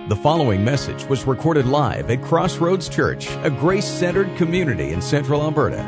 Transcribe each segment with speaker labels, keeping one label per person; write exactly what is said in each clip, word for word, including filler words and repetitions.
Speaker 1: The following message was recorded live at Crossroads Church, a grace-centered community in Central Alberta.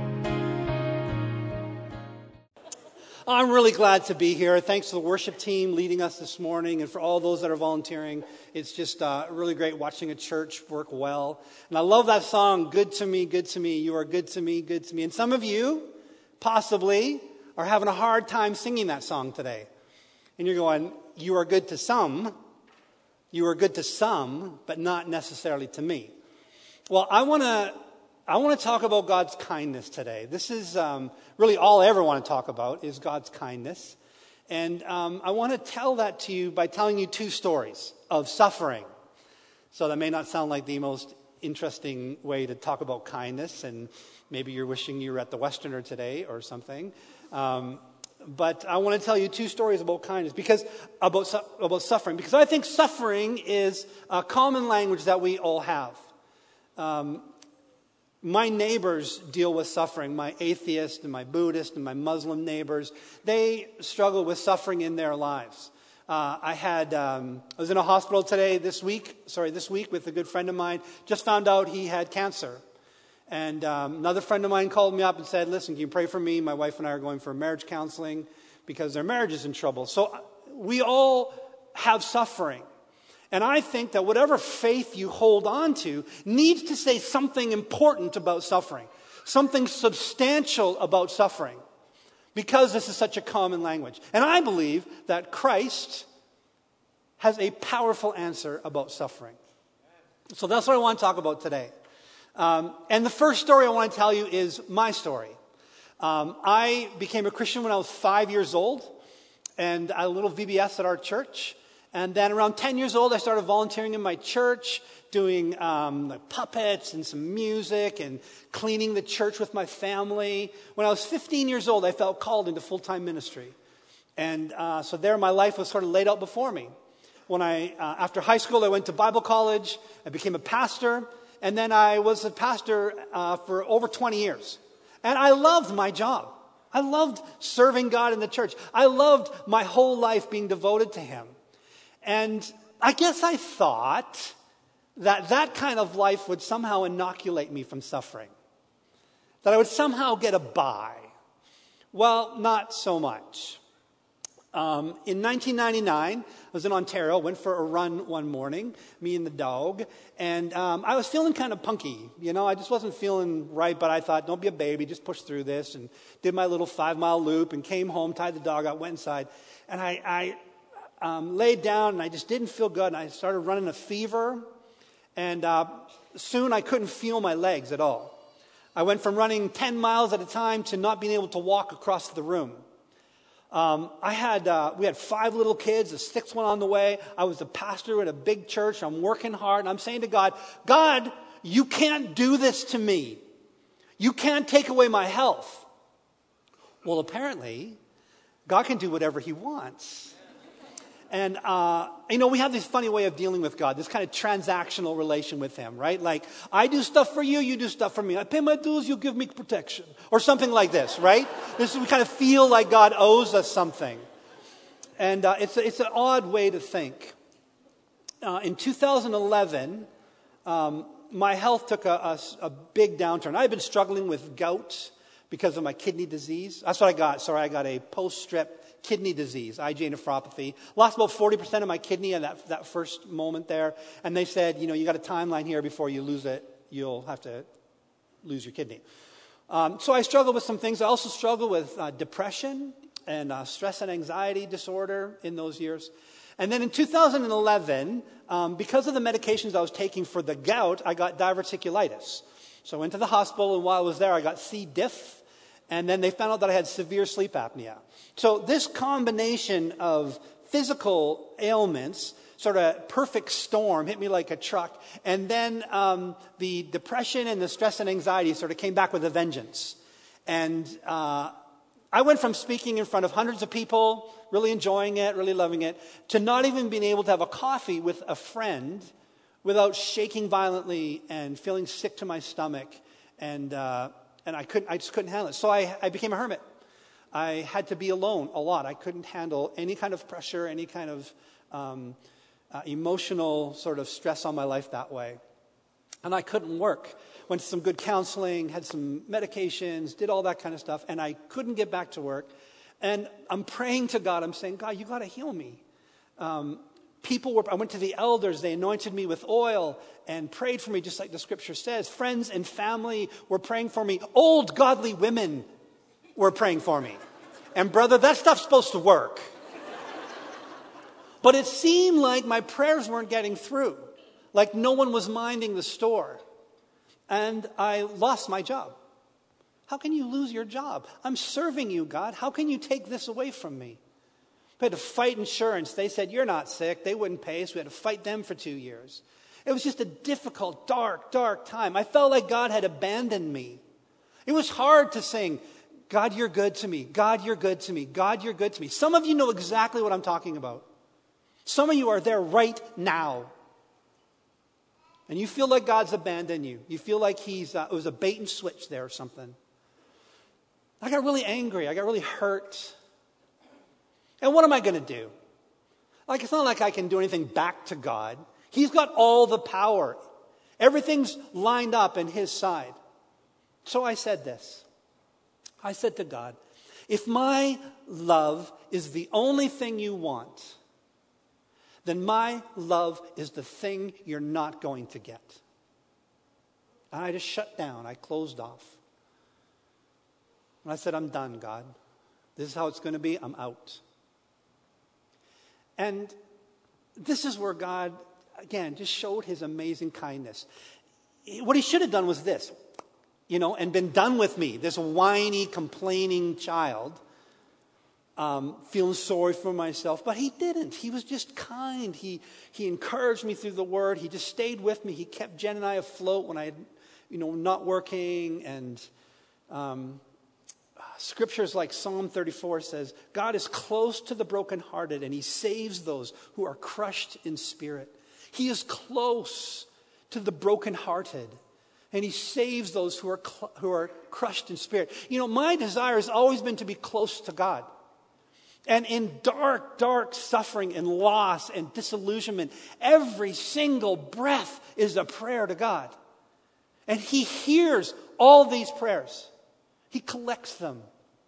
Speaker 2: I'm really glad to be here. Thanks to the worship team leading us this morning and for all those that are volunteering. It's just uh, really great watching a church work well. And I love that song, Good to Me, Good to Me. You are good to me, good to me. And some of you possibly are having a hard time singing that song today. And you're going, you are good to some. You are good to some, but not necessarily to me. Well, I want to I want to talk about God's kindness today. This is um, really all I ever want to talk about is God's kindness. And um, I want to tell that to you by telling you two stories of suffering. So that may not sound like the most interesting way to talk about kindness, and maybe you're wishing you were at the Westerner today or something. Um But I want to tell you two stories about kindness, because about about suffering, because I think suffering is a common language that we all have. Um, my neighbors deal with suffering. My atheist and my Buddhist and my Muslim neighbors, they struggle with suffering in their lives. Uh, I had um, I was in a hospital today this week. Sorry, this week with a good friend of mine. Just found out he had cancer. And um, another friend of mine called me up and said, listen, can you pray for me? My wife and I are going for marriage counseling because their marriage is in trouble. So we all have suffering. And I think that whatever faith you hold on to needs to say something important about suffering, something substantial about suffering, because this is such a common language. And I believe that Christ has a powerful answer about suffering. So that's what I want to talk about today. Um, and the first story I want to tell you is my story. Um, I became a Christian when I was five years old, and I had a little V B S at our church. And then around ten years old, I started volunteering in my church, doing um, like puppets and some music and cleaning the church with my family. When I was fifteen years old, I felt called into full-time ministry. And uh, so there my life was sort of laid out before me. When I, uh, after high school, I went to Bible college. I became a pastor. And then I was a pastor uh, for over twenty years. And I loved my job. I loved serving God in the church. I loved my whole life being devoted to Him. And I guess I thought that that kind of life would somehow inoculate me from suffering. That I would somehow get a bye. Well, not so much. Um, in nineteen ninety-nine, I was in Ontario, went for a run one morning, me and the dog, and um, I was feeling kind of punky. You know, I just wasn't feeling right, but I thought, don't be a baby, just push through this, and did my little five-mile loop and came home, tied the dog out, went inside, and I, I um, laid down, and I just didn't feel good, and I started running a fever, and uh, soon I couldn't feel my legs at all. I went from running ten miles at a time to not being able to walk across the room. Um, I had, uh, we had five little kids, a sixth one on the way. I was a pastor at a big church. I'm working hard, and I'm saying to God, God, you can't do this to me. You can't take away my health. Well, apparently, God can do whatever He wants. And, uh, you know, we have this funny way of dealing with God, this kind of transactional relation with Him, right? Like, I do stuff for you, you do stuff for me. I pay my dues, you give me protection. Or something like this, right? This is, we kind of feel like God owes us something. And uh, it's, it's an odd way to think. Uh, in two thousand eleven, um, my health took a, a, a big downturn. I had been struggling with gout because of my kidney disease. That's what I got. Sorry, I got a post-strep kidney disease, I G A nephropathy. Lost about forty percent of my kidney in that, that first moment there. And they said, you know, you got a timeline here before you lose it. You'll have to lose your kidney. Um, so I struggled with some things. I also struggled with uh, depression and uh, stress and anxiety disorder in those years. And then in two thousand eleven, um, because of the medications I was taking for the gout, I got diverticulitis. So I went to the hospital, and while I was there, I got C. diff. And then they found out that I had severe sleep apnea. So this combination of physical ailments, sort of perfect storm, hit me like a truck. And then um, the depression and the stress and anxiety sort of came back with a vengeance. And uh, I went from speaking in front of hundreds of people, really enjoying it, really loving it, to not even being able to have a coffee with a friend without shaking violently and feeling sick to my stomach. And uh, and I couldn't, I just couldn't handle it. So I, I became a hermit. I had to be alone a lot. I couldn't handle any kind of pressure, any kind of um, uh, emotional sort of stress on my life that way. And I couldn't work. Went to some good counseling, had some medications, did all that kind of stuff, and I couldn't get back to work. And I'm praying to God. I'm saying, God, you got to heal me. Um, people were, I went to the elders. They anointed me with oil and prayed for me, just like the scripture says. Friends and family were praying for me. Old godly women were praying for me. And brother, that stuff's supposed to work. But it seemed like my prayers weren't getting through. Like no one was minding the store. And I lost my job. How can you lose your job? I'm serving you, God. How can you take this away from me? We had to fight insurance. They said, you're not sick. They wouldn't pay us. We had to fight them for two years. It was just a difficult, dark, dark time. I felt like God had abandoned me. It was hard to sing, God, you're good to me. God, you're good to me. God, you're good to me. Some of you know exactly what I'm talking about. Some of you are there right now. And you feel like God's abandoned you. You feel like he's uh, it was a bait and switch there or something. I got really angry. I got really hurt. And what am I going to do? Like, it's not like I can do anything back to God. He's got all the power. Everything's lined up in his side. So I said this. I said to God, if my love is the only thing you want, then my love is the thing you're not going to get. And I just shut down. I closed off. And I said, I'm done, God. This is how it's going to be. I'm out. And this is where God, again, just showed his amazing kindness. What he should have done was this, you know, and been done with me, this whiny, complaining child, um, feeling sorry for myself. But he didn't. He was just kind. He he encouraged me through the word. He just stayed with me. He kept Jen and I afloat when I had, you know, not working. And um, scriptures like Psalm thirty-four says, God is close to the brokenhearted and he saves those who are crushed in spirit. He is close to the brokenhearted. And he saves those who are cl- who are crushed in spirit. You know, my desire has always been to be close to God. And in dark, dark suffering and loss and disillusionment, every single breath is a prayer to God. And he hears all these prayers. He collects them.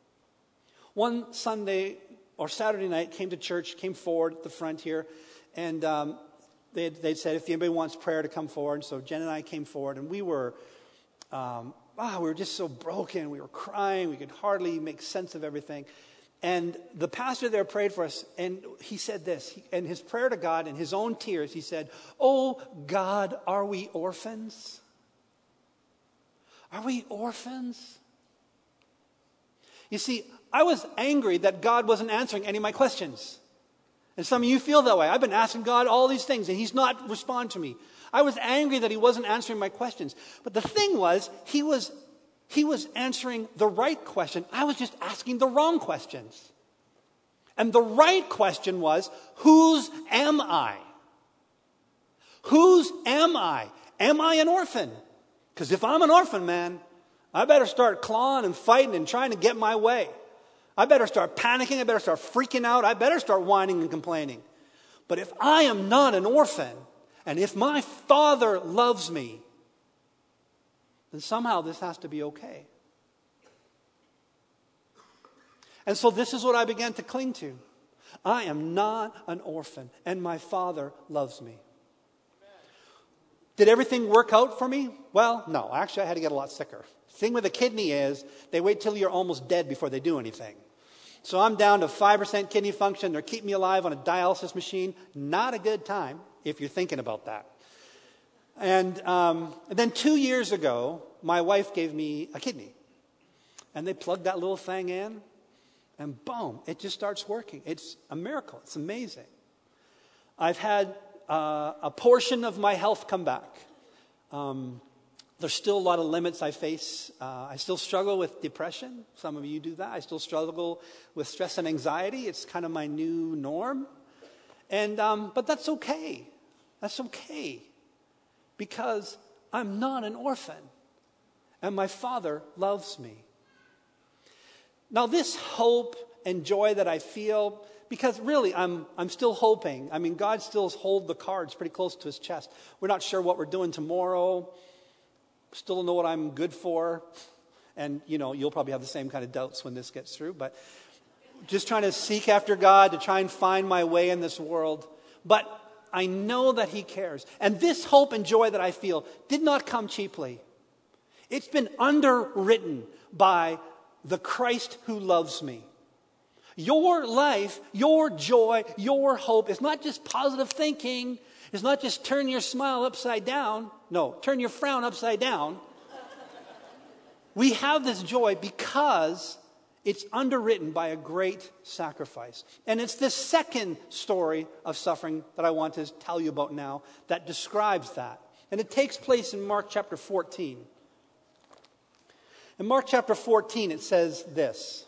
Speaker 2: One Sunday or Saturday night, came to church, came forward at the front here, and um, they had, they'd said, if anybody wants prayer to come forward. And so Jen and I came forward, and we were, um, wow, we were just so broken. We were crying. We could hardly make sense of everything. And the pastor there prayed for us, and he said this, he, and his prayer to God, in his own tears, he said, oh, God, are we orphans? Are we orphans? You see, I was angry that God wasn't answering any of my questions. And some of you feel that way. I've been asking God all these things, and he's not responding to me. I was angry that he wasn't answering my questions. But the thing was, he was he was answering the right question. I was just asking the wrong questions. And the right question was, whose am I? Whose am I? Am I an orphan? Because if I'm an orphan, man, I better start clawing and fighting and trying to get my way. I better start panicking. I better start freaking out. I better start whining and complaining. But if I am not an orphan, and if my Father loves me, then somehow this has to be okay. And so this is what I began to cling to. I am not an orphan, and my Father loves me. Did everything work out for me? Well, no. Actually, I had to get a lot sicker. The thing with a kidney is they wait till you're almost dead before they do anything. So I'm down to five percent kidney function. They're keeping me alive on a dialysis machine. Not a good time if you're thinking about that. And, um, and then two years ago, my wife gave me a kidney. And they plugged that little thing in, and boom, it just starts working. It's a miracle. It's amazing. I've had uh, a portion of my health come back. Um, there's still a lot of limits I face. Uh, I still struggle with depression. Some of you do that. I still struggle with stress and anxiety. It's kind of my new norm. And um, but that's okay. That's okay. Because I'm not an orphan. And my Father loves me. Now this hope and joy that I feel because really, I'm I'm still hoping. I mean, God still holds the cards pretty close to his chest. We're not sure what we're doing tomorrow. Still don't know what I'm good for. And, you know, you'll probably have the same kind of doubts when this gets through. But just trying to seek after God to try and find my way in this world. But I know that he cares. And this hope and joy that I feel did not come cheaply. It's been underwritten by the Christ who loves me. Your life, your joy, your hope is not just positive thinking. It's not just turn your smile upside down. No, turn your frown upside down. We have this joy because it's underwritten by a great sacrifice. And it's this second story of suffering that I want to tell you about now that describes that. And it takes place in Mark chapter fourteen. In Mark chapter fourteen, it says this.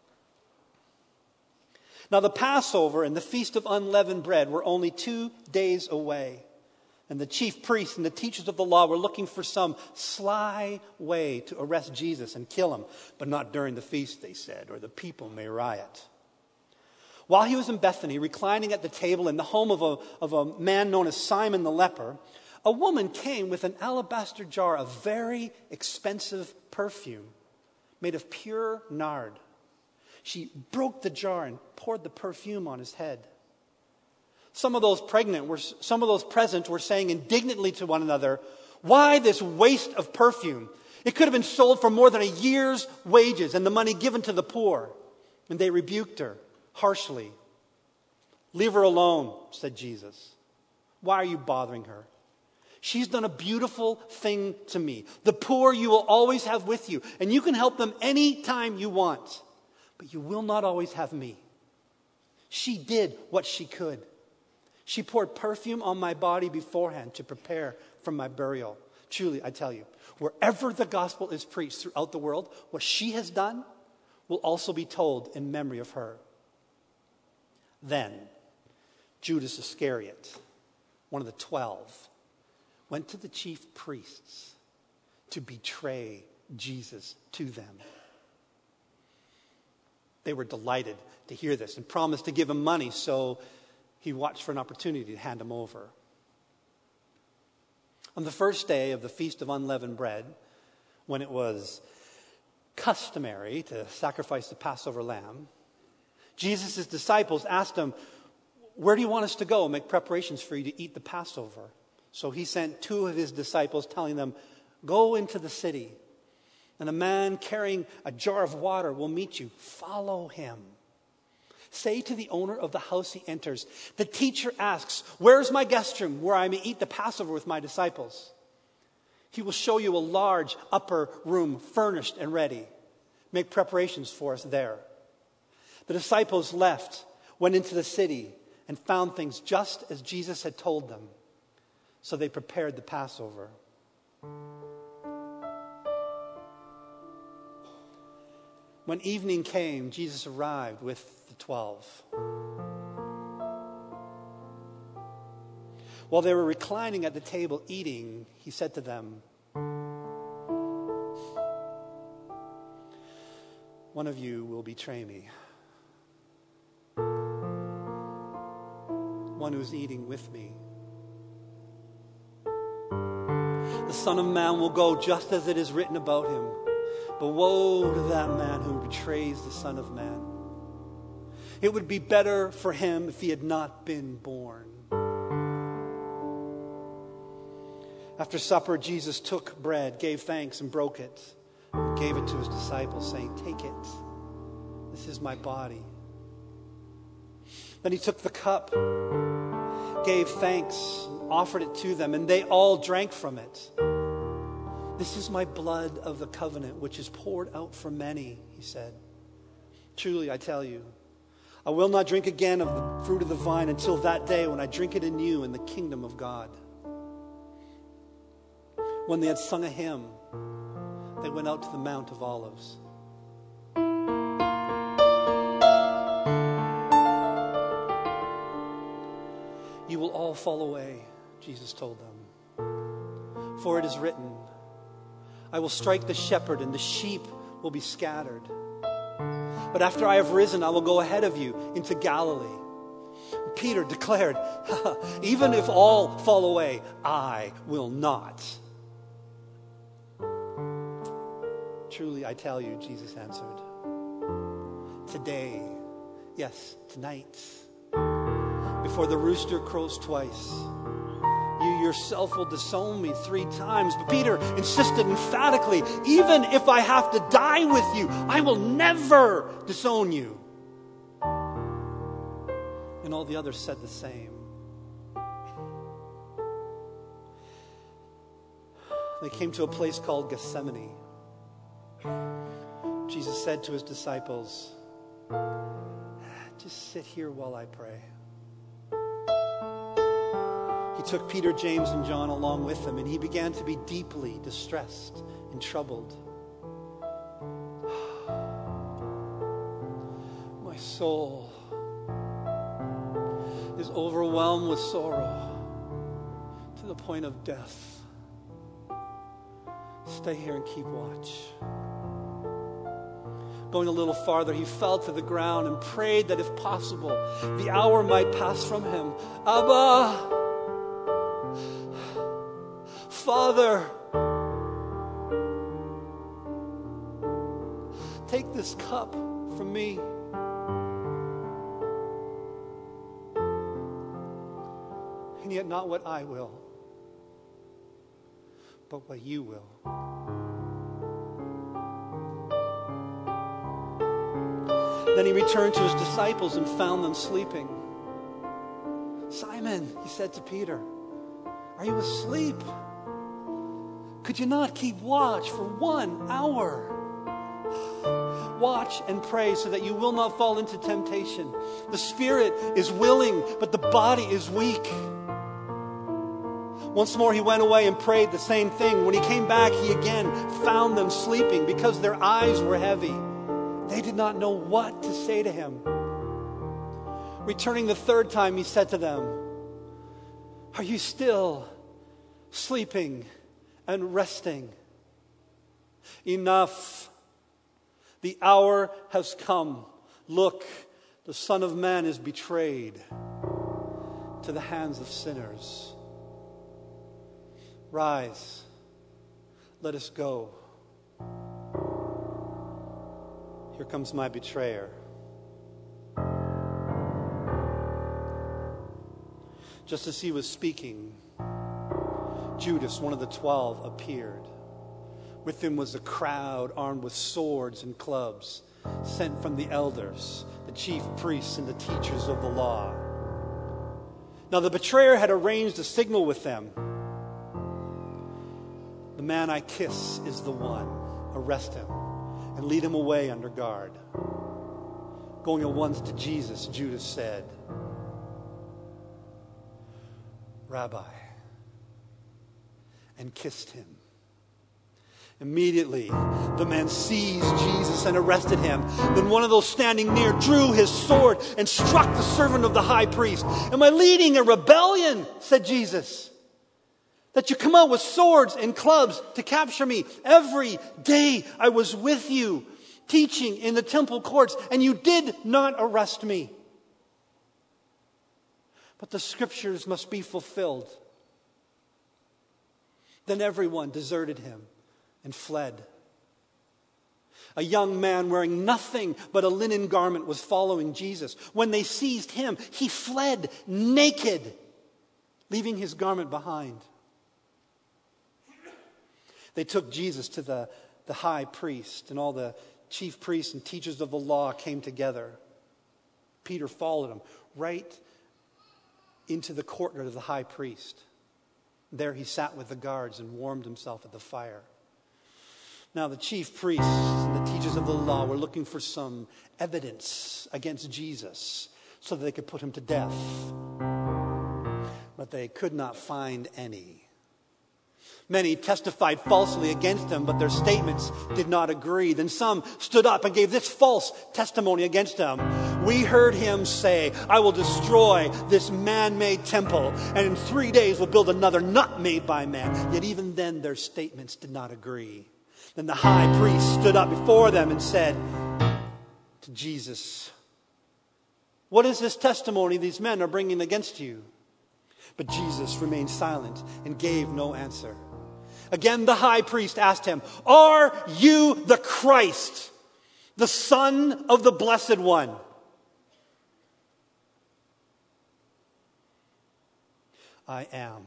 Speaker 2: Now the Passover and the Feast of Unleavened Bread were only two days away. And the chief priests and the teachers of the law were looking for some sly way to arrest Jesus and kill him. But not during the feast, they said, or the people may riot. While he was in Bethany, reclining at the table in the home of a, of a man known as Simon the leper, a woman came with an alabaster jar of very expensive perfume made of pure nard. She broke the jar and poured the perfume on his head. Some of those pregnant were, some of those present were saying indignantly to one another, "Why this waste of perfume? It could have been sold for more than a year's wages and the money given to the poor." And they rebuked her harshly. "Leave her alone," said Jesus. "Why are you bothering her? She's done a beautiful thing to me. The poor you will always have with you, and you can help them any time you want. But you will not always have me. She did what she could. She poured perfume on my body beforehand to prepare for my burial. Truly, I tell you, wherever the gospel is preached throughout the world, what she has done will also be told in memory of her." Then Judas Iscariot, one of the twelve, went to the chief priests to betray Jesus to them. They were delighted to hear this and promised to give him money, so he watched for an opportunity to hand him over. On the first day of the Feast of Unleavened Bread, when it was customary to sacrifice the Passover lamb, Jesus' disciples asked him, "Where do you want us to go and make preparations for you to eat the Passover?" So he sent two of his disciples telling them, "Go into the city, and a man carrying a jar of water will meet you. Follow him. Say to the owner of the house he enters, 'The teacher asks, where is my guest room where I may eat the Passover with my disciples?' He will show you a large upper room furnished and ready. Make preparations for us there." The disciples left, went into the city, and found things just as Jesus had told them. So they prepared the Passover. When evening came, Jesus arrived with the twelve. While they were reclining at the table eating, he said to them, "One of you will betray me. One who's eating with me. The Son of Man will go just as it is written about him. But woe to that man who betrays the Son of Man. It would be better for him if he had not been born." After supper, Jesus took bread, gave thanks, and broke it, and gave it to his disciples, saying, "Take it. This is my body." Then he took the cup, gave thanks, and offered it to them, and they all drank from it. "This is my blood of the covenant, which is poured out for many," he said. "Truly, I tell you, I will not drink again of the fruit of the vine until that day when I drink it anew in the kingdom of God." When they had sung a hymn, they went out to the Mount of Olives. "You will all fall away," Jesus told them. "For it is written, I will strike the shepherd and the sheep will be scattered. But after I have risen, I will go ahead of you into Galilee." Peter declared, "Even if all fall away, I will not." "Truly, I tell you," Jesus answered, "today, yes, tonight, before the rooster crows twice, you yourself will disown me three times." But Peter insisted emphatically, "Even if I have to die with you, I will never disown you." And all the others said the same. They came to a place called Gethsemane. Jesus said to his disciples, "Just sit here while I pray." He took Peter, James, and John along with him, and he began to be deeply distressed and troubled. "My soul is overwhelmed with sorrow to the point of death. Stay here and keep watch." Going a little farther, he fell to the ground and prayed that if possible, the hour might pass from him. "Abba, Father, take this cup from me. And yet not what I will, but what you will." Then he returned to his disciples and found them sleeping. "Simon," he said to Peter, "are you asleep? Could you not keep watch for one hour? Watch and pray so that you will not fall into temptation. The spirit is willing, but the body is weak." Once more he went away and prayed the same thing. When he came back, he again found them sleeping because their eyes were heavy. They did not know what to say to him. Returning the third time, he said to them, "Are you still sleeping and resting? Enough. The hour has come. Look, the Son of Man is betrayed to the hands of sinners. Rise, let us go. Here comes my betrayer." Just as he was speaking, Judas, one of the twelve, appeared. With him was a crowd armed with swords and clubs, sent from the elders, the chief priests, and the teachers of the law. Now the betrayer had arranged a signal with them. "The man I kiss is the one. Arrest him and lead him away under guard." Going at once to Jesus, Judas said, "Rabbi," and kissed him. Immediately, the man seized Jesus and arrested him. Then one of those standing near drew his sword and struck the servant of the high priest. "Am I leading a rebellion," said Jesus, "that you come out with swords and clubs to capture me? Every day I was with you, teaching in the temple courts, and you did not arrest me. But the scriptures must be fulfilled." Then everyone deserted him and fled. A young man wearing nothing but a linen garment was following Jesus. When they seized him, he fled naked, leaving his garment behind. They took Jesus to the, the high priest, and all the chief priests and teachers of the law came together. Peter followed him right into the courtyard of the high priest. There he sat with the guards and warmed himself at the fire. Now the chief priests and the teachers of the law were looking for some evidence against Jesus so that they could put him to death. But they could not find any. Many testified falsely against him, but their statements did not agree. Then some stood up and gave this false testimony against him. "We heard him say, 'I will destroy this man-made temple, and in three days will build another not made by man.' Yet even then their statements did not agree. Then the high priest stood up before them and said, to Jesus, "What is this testimony these men are bringing against you?" But Jesus remained silent and gave no answer. Again, the high priest asked him, "Are you the Christ, the Son of the Blessed One?" "I am,"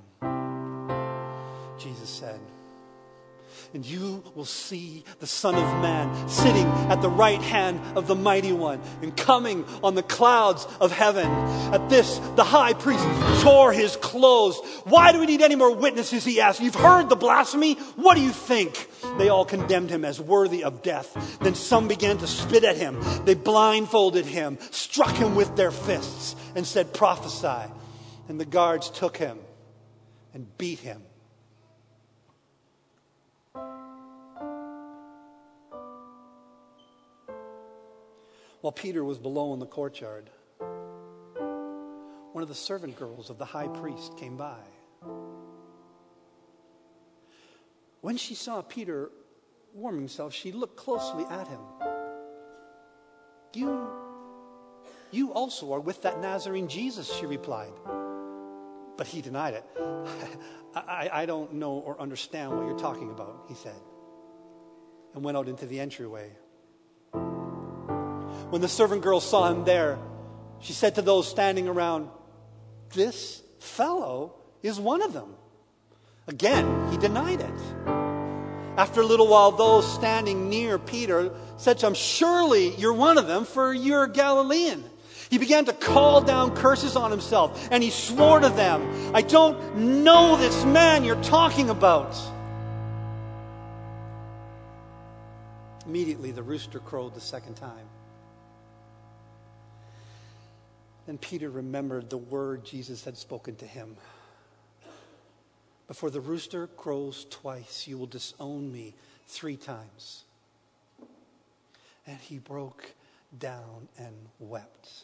Speaker 2: Jesus said. "And you will see the Son of Man sitting at the right hand of the Mighty One and coming on the clouds of heaven." At this, the high priest tore his clothes. "Why do we need any more witnesses?" he asked. "You've heard the blasphemy. What do you think?" They all condemned him as worthy of death. Then some began to spit at him. They blindfolded him, struck him with their fists, and said, "Prophesy." And the guards took him and beat him. While Peter was below in the courtyard, one of the servant girls of the high priest came by. When she saw Peter warm himself, she looked closely at him. You, you also are with that Nazarene Jesus," she replied. But he denied it. I, I don't know or understand what you're talking about," he said, and went out into the entryway. When the servant girl saw him there, she said to those standing around, "This fellow is one of them." Again, he denied it. After a little while, those standing near Peter said to him, "Surely you're one of them, for you're Galilean." He began to call down curses on himself, and he swore to them, "I don't know this man you're talking about." Immediately, the rooster crowed the second time. Then Peter remembered the word Jesus had spoken to him. "Before the rooster crows twice, you will disown me three times." And he broke down and wept.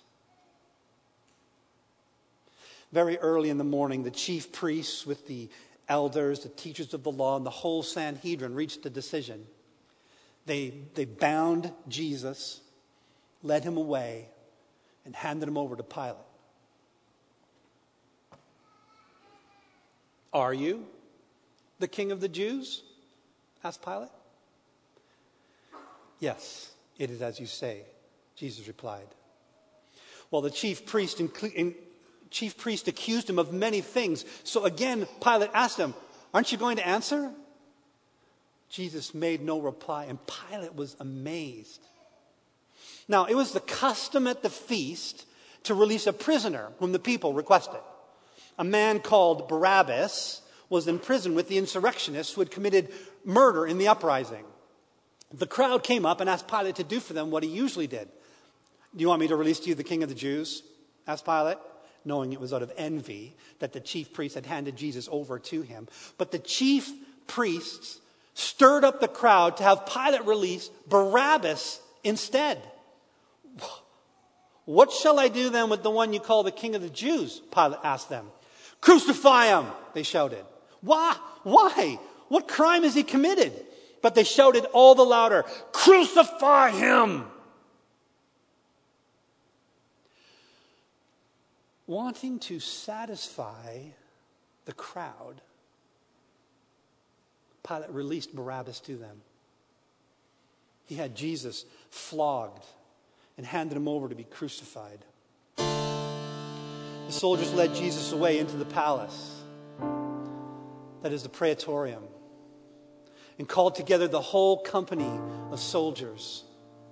Speaker 2: Very early in the morning, the chief priests with the elders, the teachers of the law, and the whole Sanhedrin reached a decision. They, they bound Jesus, led him away, and handed him over to Pilate. "Are you the King of the Jews?" asked Pilate. "Yes, it is as you say," Jesus replied. Well, the chief priest, in, chief priest accused him of many things. So again, Pilate asked him, "Aren't you going to answer?" Jesus made no reply, and Pilate was amazed. Now, it was the custom at the feast to release a prisoner whom the people requested. A man called Barabbas was in prison with the insurrectionists who had committed murder in the uprising. The crowd came up and asked Pilate to do for them what he usually did. "Do you want me to release to you the King of the Jews?" asked Pilate, knowing it was out of envy that the chief priests had handed Jesus over to him. But the chief priests stirred up the crowd to have Pilate release Barabbas instead. "What shall I do then with the one you call the King of the Jews?" Pilate asked them. "Crucify him," they shouted. Why? Why? What crime has he committed? But they shouted all the louder, "Crucify him!" Wanting to satisfy the crowd, Pilate released Barabbas to them. He had Jesus flogged and handed him over to be crucified. The soldiers led Jesus away into the palace, that is the praetorium, and called together the whole company of soldiers.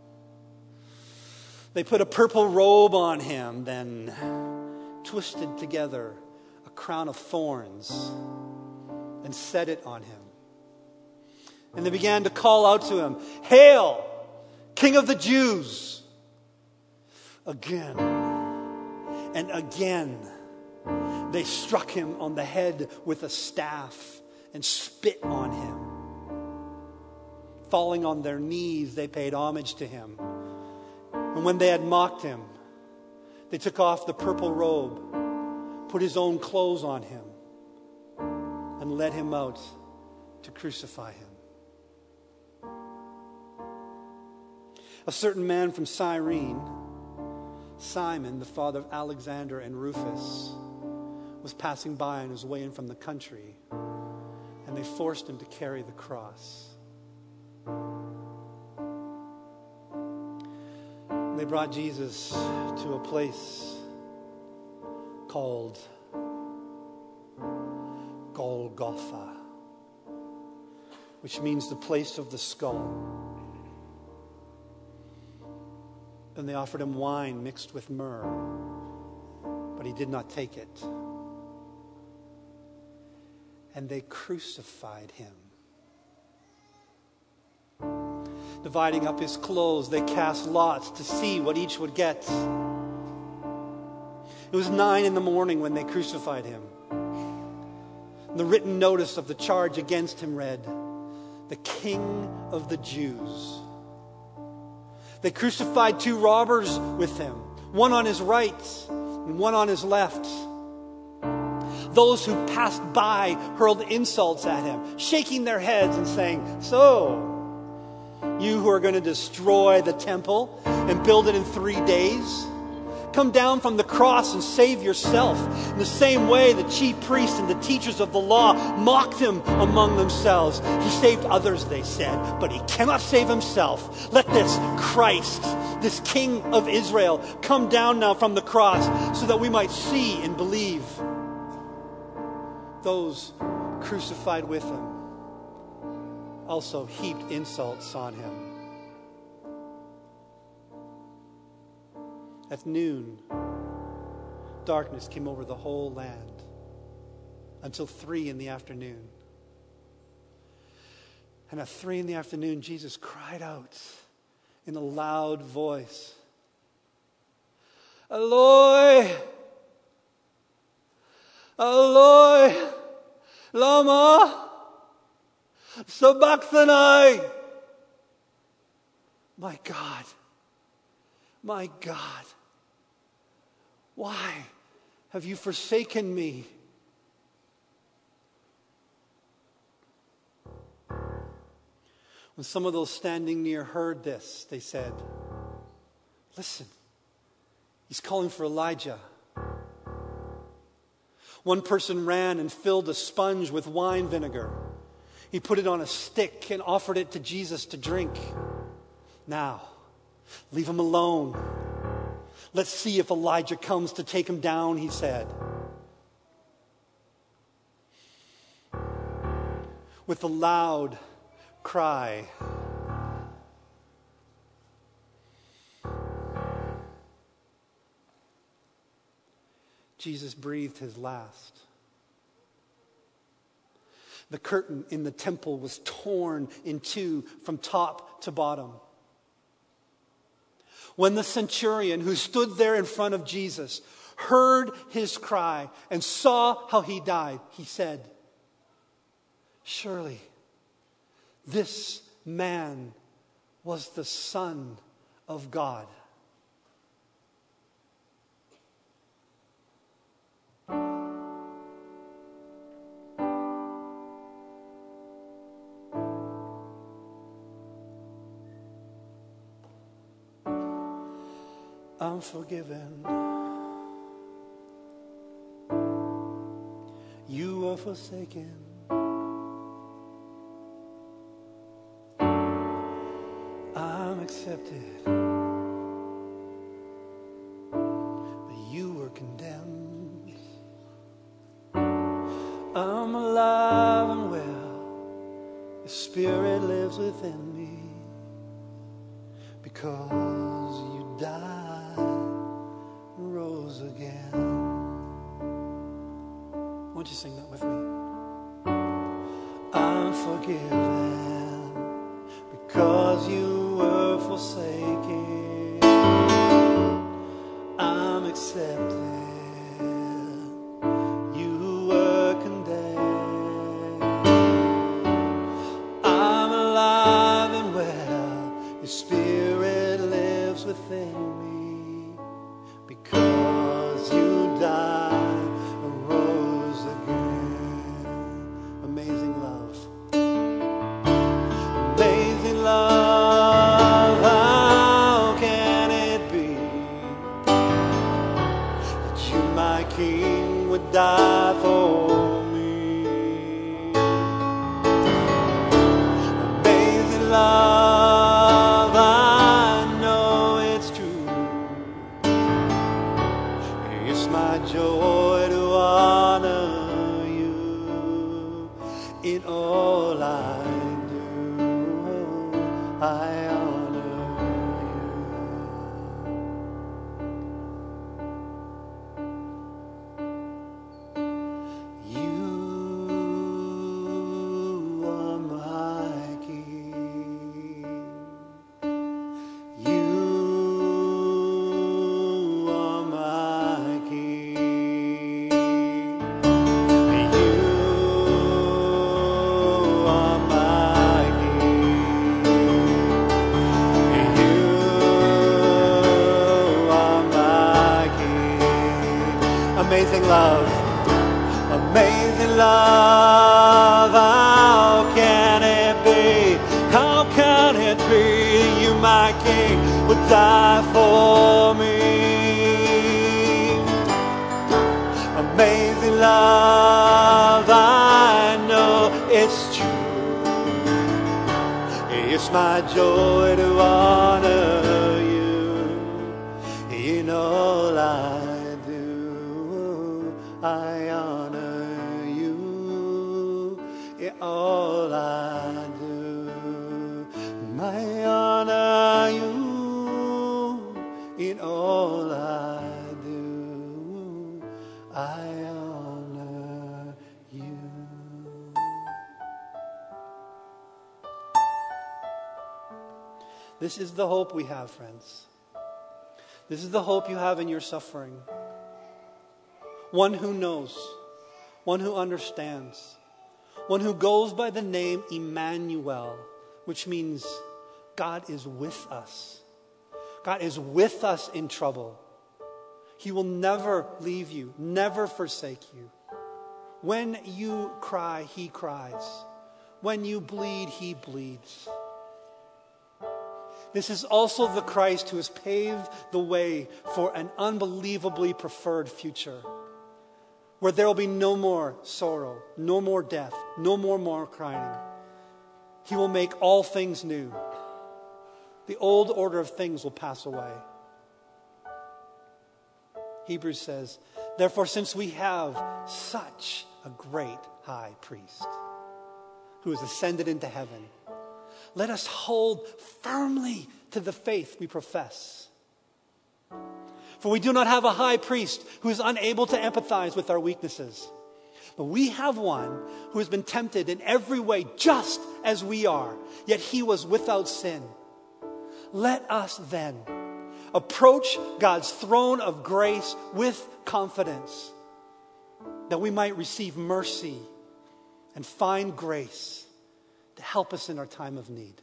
Speaker 2: They put a purple robe on him, then twisted together a crown of thorns and set it on him. And they began to call out to him, "Hail, King of the Jews!" Again and again, they struck him on the head with a staff and spit on him. Falling on their knees, they paid homage to him. And when they had mocked him, they took off the purple robe, put his own clothes on him, and led him out to crucify him. A certain man from Cyrene, Simon, the father of Alexander and Rufus, was passing by on his way in from the country, and they forced him to carry the cross. They brought Jesus to a place called Golgotha, which means the place of the skull. And they offered him wine mixed with myrrh, but he did not take it. And they crucified him. Dividing up his clothes, they cast lots to see what each would get. It was nine in the morning when they crucified him. The written notice of the charge against him read, "The King of the Jews." They crucified two robbers with him, one on his right and one on his left. Those who passed by hurled insults at him, shaking their heads and saying, "So, you who are going to destroy the temple and build it in three days, come down from the cross and save yourself." In the same way, the chief priests and the teachers of the law mocked him among themselves. "He saved others," they said, "but he cannot save himself. Let this Christ, this King of Israel, come down now from the cross so that we might see and believe." Those crucified with him also heaped insults on him. At noon, darkness came over the whole land until three in the afternoon. And at three in the afternoon, Jesus cried out in a loud voice, "Eloi, Eloi, lama sabachthani." My God, my God, why have you forsaken me? When some of those standing near heard this, they said, "Listen, he's calling for Elijah." One person ran and filled a sponge with wine vinegar. He put it on a stick and offered it to Jesus to drink. "Now, leave him alone. Let's see if Elijah comes to take him down," he said. With a loud cry, Jesus breathed his last. The curtain in the temple was torn in two from top to bottom. When the centurion who stood there in front of Jesus heard his cry and saw how he died, he said, "Surely this man was the Son of God." I'm forgiven. You were forsaken. I'm accepted. But you were condemned. I'm alive and well. Your spirit lives within me. Because you died. Rose again. Won't you sing that with me? I'm forgiven because you were forsaken. I'm accepted. You were condemned. I'm alive and well. Your spirit lives within me. Because you died and rose again. Amazing love. Amazing love. In all I do, I honor you. You are my King. You are my King. You are my King. You are my King. Amazing love. Amazing love, how can it be? How can it be? You, my King, would die for me. Amazing love, I know it's true. It's my joy to honor you. In all I do, I honor all I do, I honor you. In all I do, I honor you. This is the hope we have, friends. This is the hope you have in your suffering. One who knows, one who understands, one who goes by the name Emmanuel, which means God is with us. God is with us in trouble. He will never leave you, never forsake you. When you cry, He cries. When you bleed, He bleeds. This is also the Christ who has paved the way for an unbelievably preferred future, where there will be no more sorrow, no more death, no more more crying. He will make all things new. The old order of things will pass away. Hebrews says, therefore, since we have such a great high priest who has ascended into heaven, let us hold firmly to the faith we profess. For we do not have a high priest who is unable to empathize with our weaknesses. But we have one who has been tempted in every way just as we are, yet He was without sin. Let us then approach God's throne of grace with confidence, that we might receive mercy and find grace to help us in our time of need.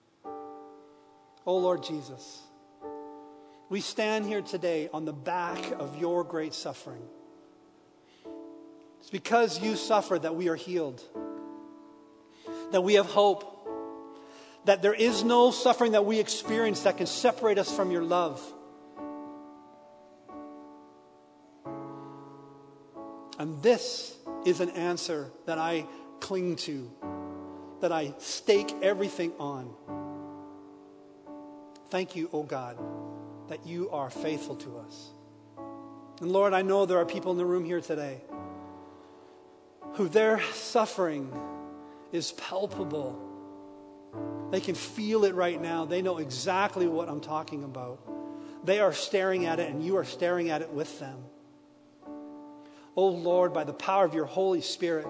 Speaker 2: Oh Lord Jesus, we stand here today on the back of your great suffering. It's because you suffered that we are healed, that we have hope, that there is no suffering that we experience that can separate us from your love. And this is an answer that I cling to, that I stake everything on. Thank you, oh God, that you are faithful to us. And Lord, I know there are people in the room here today who their suffering is palpable. They can feel it right now. They know exactly what I'm talking about. They are staring at it, and you are staring at it with them. Oh Lord, by the power of your Holy Spirit,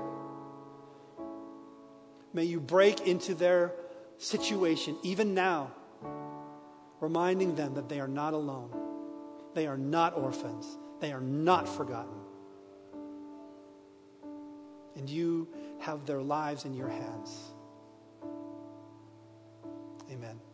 Speaker 2: may you break into their situation even now, reminding them that they are not alone. They are not orphans. They are not forgotten. And you have their lives in your hands. Amen.